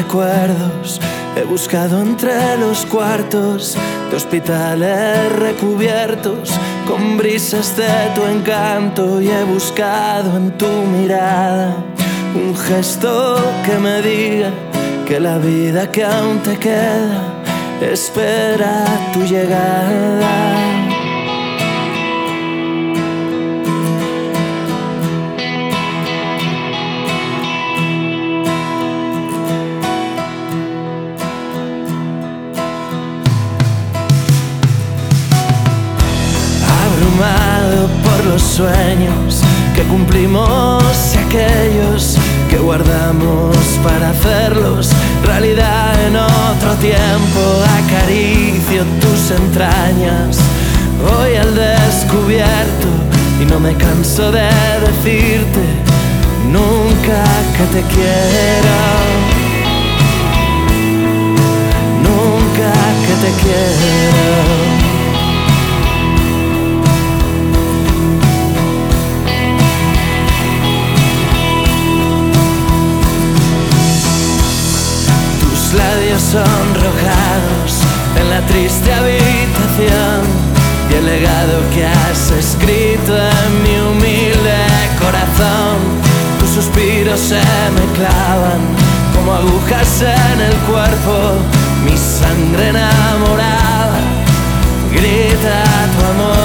recuerdos, he buscado entre los cuartos de hospitales recubiertos con brisas de tu encanto, y he buscado en tu mirada un gesto que me diga que la vida que aún te queda espera tu llegada. Abrumado por los sueños que cumplimos y aquellos que guardamos para hacerlos realidad en otro tiempo. Acaricio tus entrañas hoy al descubierto y no me canso de decirte nunca que te quiero, nunca que te quiero. Labios sonrojados en la triste habitación, y el legado que has escrito en mi humilde corazón. Tus suspiros se me clavan como agujas en el cuerpo, mi sangre enamorada grita tu amor.